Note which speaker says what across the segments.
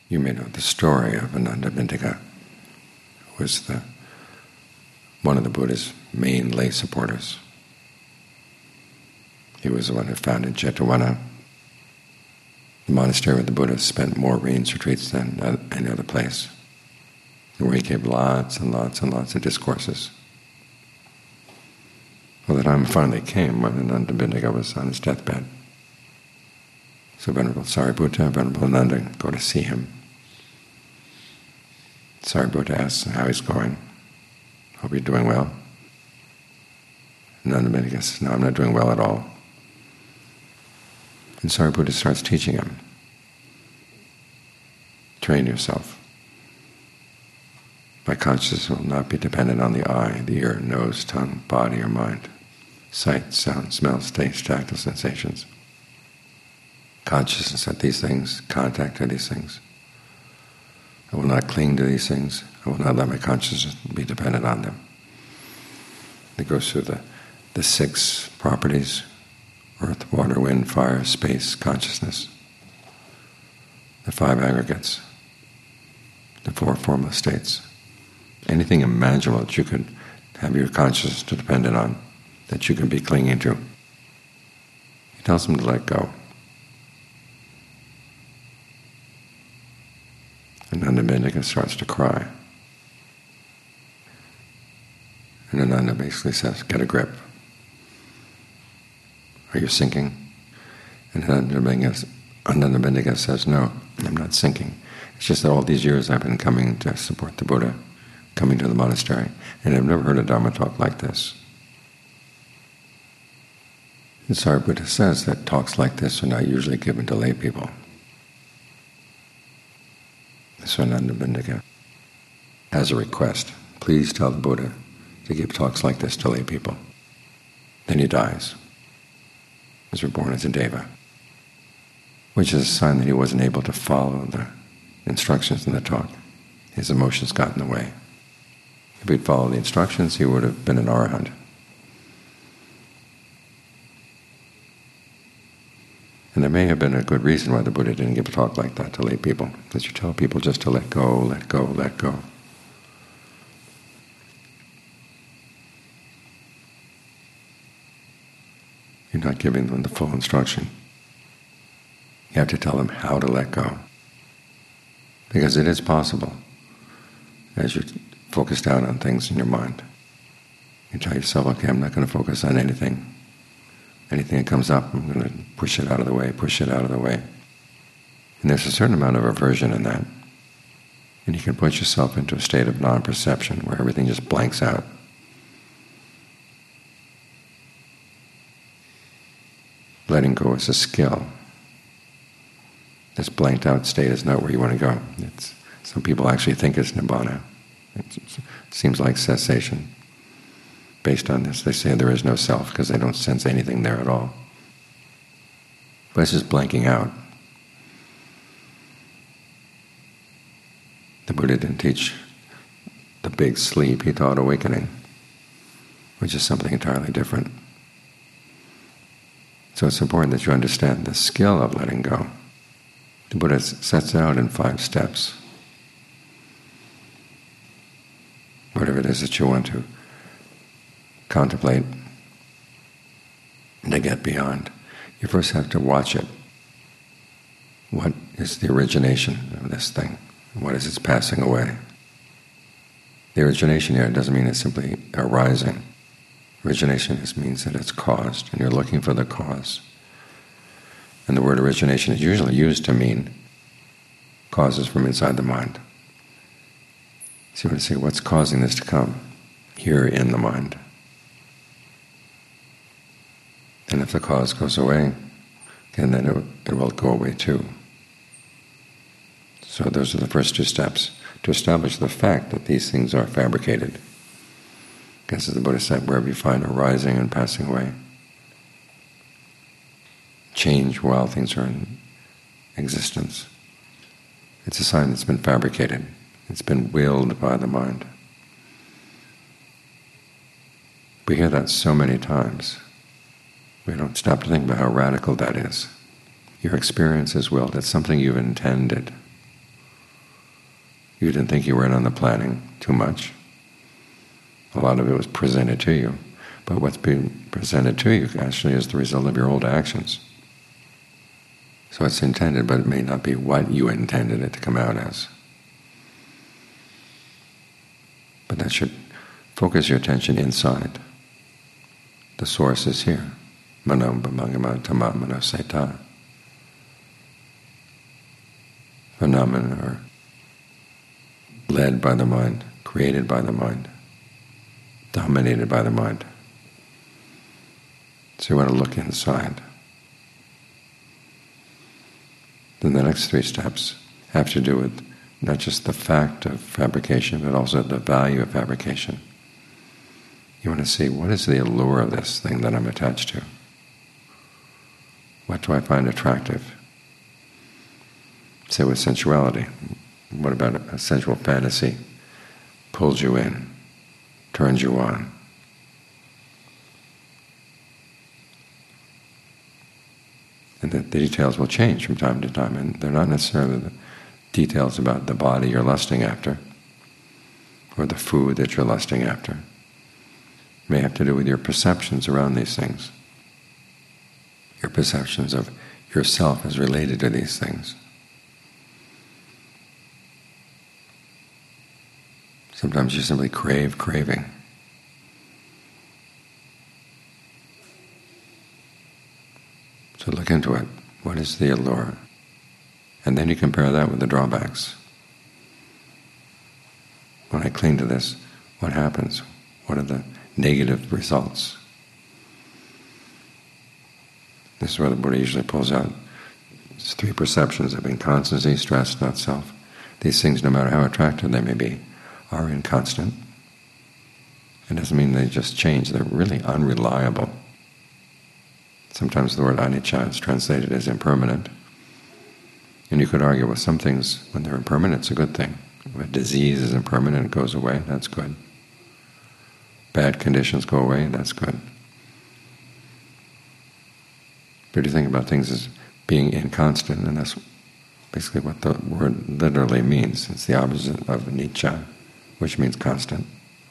Speaker 1: You may know the story of Ananda Bindika, who was one of the Buddha's main lay supporters. He was the one who founded Jetavana, the monastery where the Buddha spent more rains retreats than any other place, and where he gave lots and lots and lots of discourses. Well, the time finally came when Ananda Bindika was on his deathbed. So Venerable Sariputta, Venerable Ananda go to see him. Sariputta asks how he's going. Hope you're doing well. Ananda Bindika says, no, I'm not doing well at all. And Sariputta starts teaching him. Train yourself. My consciousness will not be dependent on the eye, the ear, nose, tongue, body, or mind. Sight, sound, smell, taste, tactile sensations. Consciousness at these things, contact to these things. I will not cling to these things. I will not let my consciousness be dependent on them. It goes through the 6 properties: earth, water, wind, fire, space, consciousness. The 5 aggregates. The 4 formless states. Anything imaginable that you could have your consciousness dependent on, that you can be clinging to. He tells them to let go. And Ananda Bindika starts to cry. And Ananda basically says, get a grip. Are you sinking? And Ananda Bindika says, no, I'm not sinking. It's just that all these years I've been coming to support the Buddha, coming to the monastery, and I've never heard a Dharma talk like this. And Sariputta says that talks like this are not usually given to lay people. So Ananda Bindika has a request. Please tell the Buddha to give talks like this to lay people. Then he dies. He was reborn as a deva, which is a sign that he wasn't able to follow the instructions in the talk. His emotions got in the way. If he'd followed the instructions, he would have been an arahant. And there may have been a good reason why the Buddha didn't give a talk like that to lay people, because you tell people just to let go, let go, let go. You're not giving them the full instruction. You have to tell them how to let go. Because it is possible, as you focus down on things in your mind, you tell yourself, okay, I'm not going to focus on anything. Anything that comes up, I'm going to push it out of the way, push it out of the way. And there's a certain amount of aversion in that. And you can put yourself into a state of non-perception where everything just blanks out. Letting go is a skill. This blanked out state is not where you want to go. Some people actually think it's nibbana. It seems like cessation. Based on this, they say there is no self because they don't sense anything there at all. But it's just blanking out. The Buddha didn't teach the big sleep, he taught awakening, which is something entirely different. So it's important that you understand the skill of letting go. The Buddha sets out in 5 steps. Whatever it is that you want to contemplate and to get beyond, you first have to watch it. What is the origination of this thing? What is its passing away? The origination here doesn't mean it's simply arising. Origination means that it's caused, and you're looking for the cause. And the word origination is usually used to mean causes from inside the mind. So you want to say, what's causing this to come? Here in the mind. And if the cause goes away, then it will go away too. So those are the first 2 steps, to establish the fact that these things are fabricated. Because as the Buddha said, wherever you find arising and passing away, change while things are in existence, it's a sign it's been fabricated. It's been willed by the mind. We hear that so many times. We don't stop to think about how radical that is. Your experience is willed. It's something you've intended. You didn't think you were in on the planning too much. A lot of it was presented to you. But what's being presented to you actually is the result of your old actions. So it's intended, but it may not be what you intended it to come out as. But that should focus your attention inside. The source is here. Mano bhamangama tamma manoseta. Phenomena are led by the mind, created by the mind, dominated by the mind. So you want to look inside. Then the next three steps have to do with not just the fact of fabrication, but also the value of fabrication. You want to see, what is the allure of this thing that I'm attached to? What do I find attractive? Say with sensuality, what about a sensual fantasy pulls you in, turns you on? And the details will change from time to time, and they're not necessarily the details about the body you're lusting after or the food that you're lusting after. It may have to do with your perceptions around these things, your perceptions of yourself as related to these things. Sometimes you simply crave craving. So look into it. What is the allure? And then you compare that with the drawbacks. When I cling to this, what happens? What are the negative results? This is where the Buddha usually pulls out. It's three perceptions of inconstancy, stress, not self. These things, no matter how attractive they may be, are inconstant. It doesn't mean they just change. They're really unreliable. Sometimes the word anicca is translated as impermanent. And you could argue, well, some things, when they're impermanent, it's a good thing. If a disease is impermanent, it goes away, that's good. Bad conditions go away, that's good. But you think about things as being inconstant, and that's basically what the word literally means. It's the opposite of anicca, which means constant.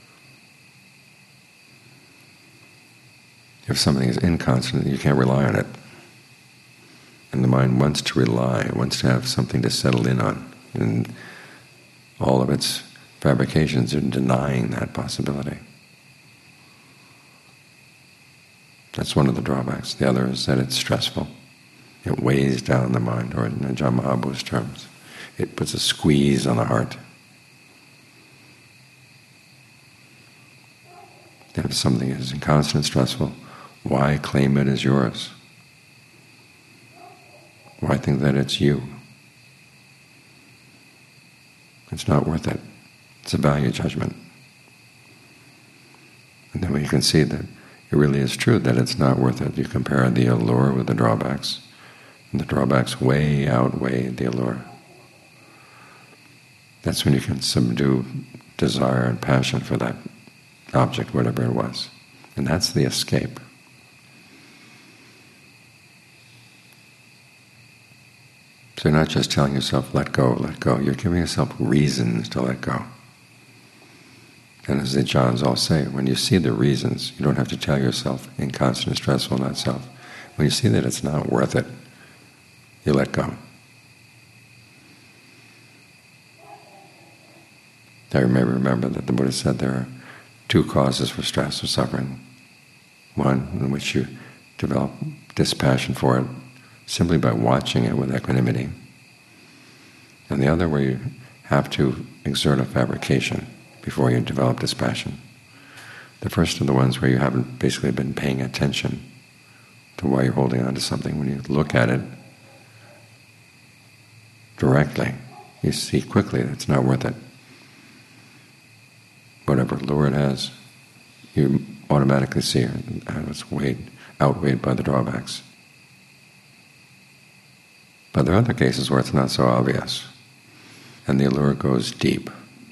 Speaker 1: If something is inconstant, you can't rely on it. And the mind wants to rely, it wants to have something to settle in on. And all of its fabrications are denying that possibility. That's one of the drawbacks. The other is that it's stressful. It weighs down the mind, or in Ajaan Mahaprabhu's terms, it puts a squeeze on the heart. And if something is inconstant, stressful, why claim it as yours? Why think that it's you? It's not worth it. It's a value judgment. And then when you can see that it really is true that it's not worth it, you compare the allure with the drawbacks, and the drawbacks way outweigh the allure. That's when you can subdue desire and passion for that object, whatever it was. And that's the escape. So you're not just telling yourself, let go, let go. You're giving yourself reasons to let go. And as the Ajahns all say, when you see the reasons, you don't have to tell yourself, inconstant, stressful, not self. When you see that it's not worth it, you let go. Now you may remember that the Buddha said there are two causes for stress or suffering. One in which you develop dispassion for it simply by watching it with equanimity, and the other where you have to exert a fabrication before you develop dispassion. The first are the ones where you haven't basically been paying attention to why you're holding on to something. When you look at it directly, you see quickly that it's not worth it. Whatever lure it has, you automatically see how it's outweighed by the drawbacks. But there are other cases where it's not so obvious, and the allure goes deep.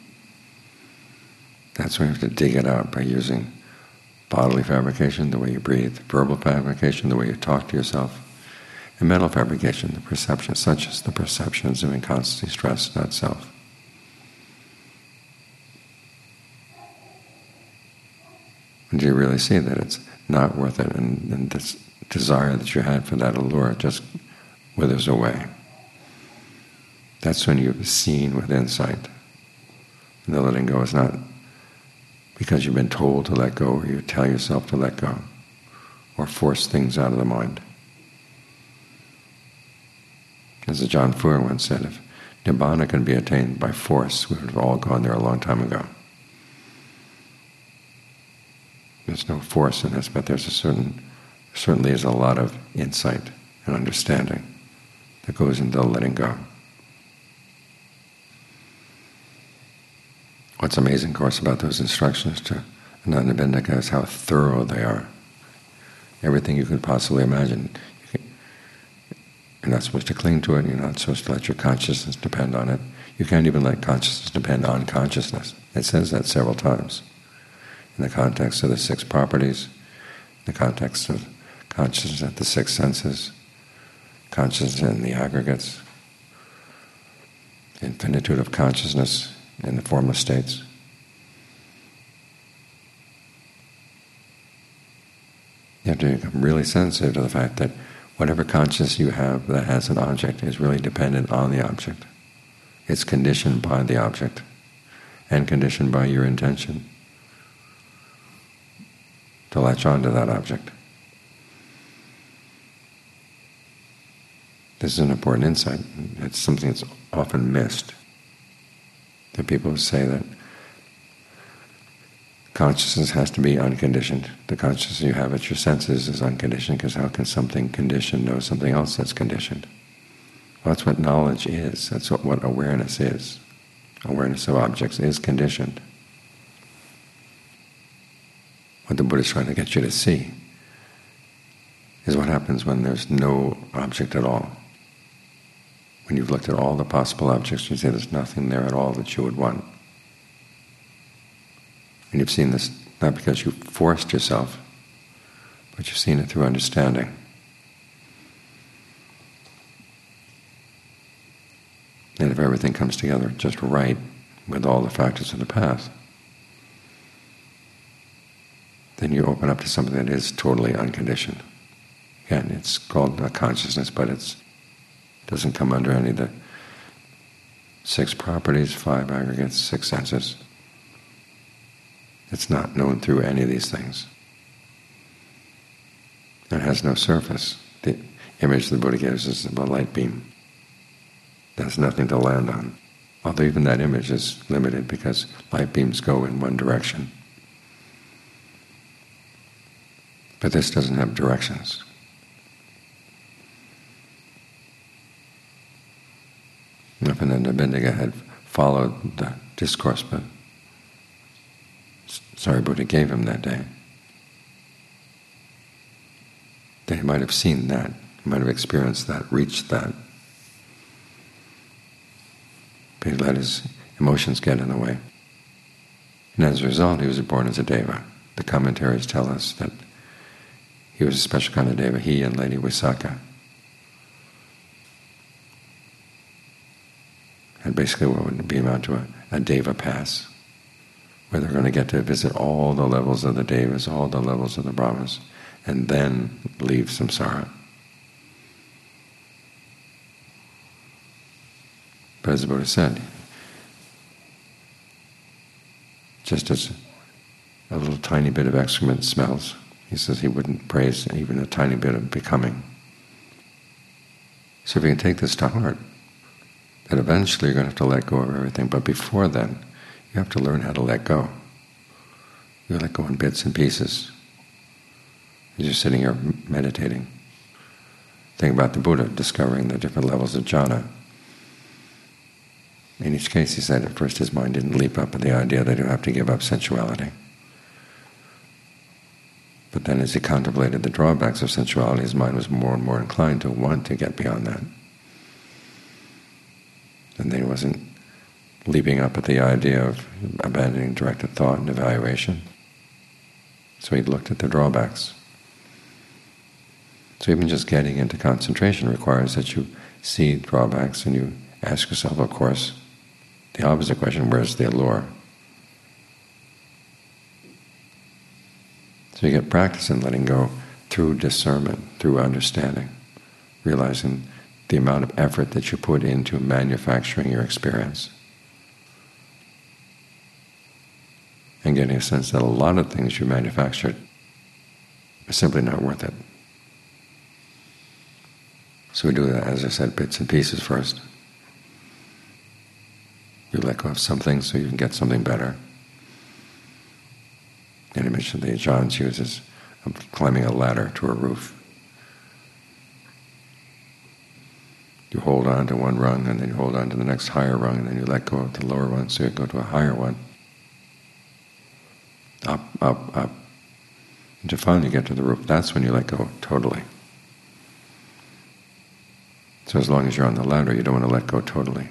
Speaker 1: That's when you have to dig it out by using bodily fabrication, the way you breathe, verbal fabrication, the way you talk to yourself, and mental fabrication, the perceptions, such as the perceptions of inconstancy, stress, not self. until you really see that it's not worth it, and this desire that you had for that allure just withers away. That's when you've seen with insight. And the letting go is not because you've been told to let go, or you tell yourself to let go, or force things out of the mind. As John Fuhr once said, if Nibbana can be attained by force, we would have all gone there a long time ago. There's no force in this, but there's certainly is a lot of insight and understanding that goes into letting go. What's amazing, of course, about those instructions to Anathapindika is how thorough they are. Everything you could possibly imagine. You're not supposed to cling to it. You're not supposed to let your consciousness depend on it. You can't even let consciousness depend on consciousness. It says that several times in the context of the six properties, in the context of consciousness at the six senses, consciousness in the aggregates, infinitude of consciousness in the formless states. You have to become really sensitive to the fact that whatever consciousness you have that has an object is really dependent on the object. It's conditioned by the object and conditioned by your intention to latch on to that object. This is an important insight. It's something that's often missed. There are people who say that consciousness has to be unconditioned. The consciousness you have at your senses is unconditioned, because how can something conditioned know something else that's conditioned? Well, that's what knowledge is. That's what awareness is. Awareness of objects is conditioned. What the Buddha is trying to get you to see is what happens when there's no object at all. When you've looked at all the possible objects, you say there's nothing there at all that you would want. And you've seen this not because you forced yourself, but you've seen it through understanding. And if everything comes together just right with all the factors of the path, then you open up to something that is totally unconditioned. Again, it's called a consciousness, but it doesn't come under any of the six properties, five aggregates, six senses. It's not known through any of these things. It has no surface. The image the Buddha gives is of a light beam. There's nothing to land on. Although even that image is limited because light beams go in one direction. But this doesn't have directions. If Anathapindika had followed the discourse but Sariputta gave him that day, then he might have seen that, he might have experienced that, reached that. But he let his emotions get in the way. And as a result, he was born as a deva. The commentaries tell us that he was a special kind of deva, he and Lady Visakha. And basically what would be amount to a deva pass, where they're going to get to visit all the levels of the devas, all the levels of the brahmas, and then leave samsara. But as the Buddha said, just as a little tiny bit of excrement smells, he says he wouldn't praise even a tiny bit of becoming. So if you can take this to heart, that eventually you're going to have to let go of everything, but before then, you have to learn how to let go. You let go in bits and pieces. As you're sitting here meditating, think about the Buddha discovering the different levels of jhana. In each case, he said at first his mind didn't leap up at the idea that you have to give up sensuality. But then as he contemplated the drawbacks of sensuality, his mind was more and more inclined to want to get beyond that. And then he wasn't leaping up at the idea of abandoning directed thought and evaluation. So he looked at the drawbacks. So even just getting into concentration requires that you see drawbacks and you ask yourself, of course, the opposite question, where's the allure? So you get practice in letting go through discernment, through understanding, realizing the amount of effort that you put into manufacturing your experience, and getting a sense that a lot of things you manufactured are simply not worth it. So we do that, as I said, bits and pieces first. You let go of something so you can get something better. And I mentioned the Ajahns uses of climbing a ladder to a roof. You hold on to one rung, and then you hold on to the next higher rung, and then you let go of the lower one so you go to a higher one. Up, up, up. Until finally you get to the roof. That's when you let go totally. So as long as you're on the ladder, you don't want to let go totally.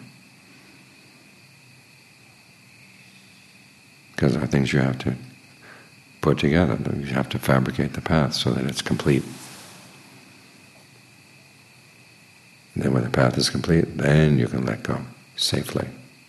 Speaker 1: Because there are things you have to put together. You have to fabricate the path so that it's complete. And then when the path is complete, then you can let go safely.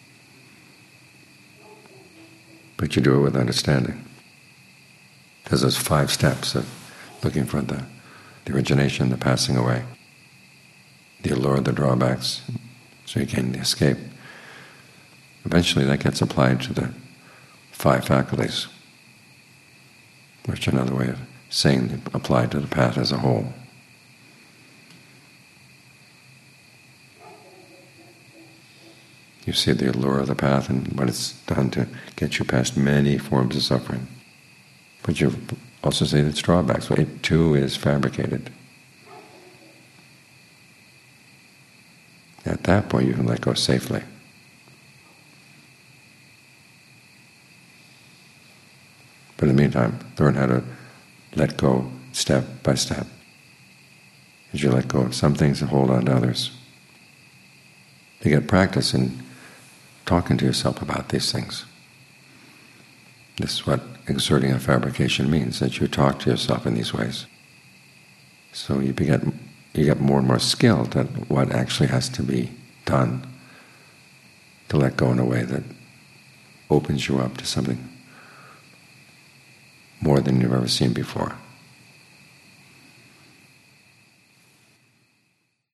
Speaker 1: But you do it with understanding. Because there's 5 steps of looking for the origination, the passing away, the allure, the drawbacks, so you gain the escape. Eventually that gets applied to the 5 faculties, which is another way of saying applied to the path as a whole. You see the allure of the path and what it's done to get you past many forms of suffering. But you also see its drawbacks. It too is fabricated. At that point you can let go safely. But in the meantime, learn how to let go step by step. As you let go of some things and hold on to others. You get practice in talking to yourself about these things. This is what exerting a fabrication means, that you talk to yourself in these ways. So you get more and more skilled at what actually has to be done to let go in a way that opens you up to something more than you've ever seen before.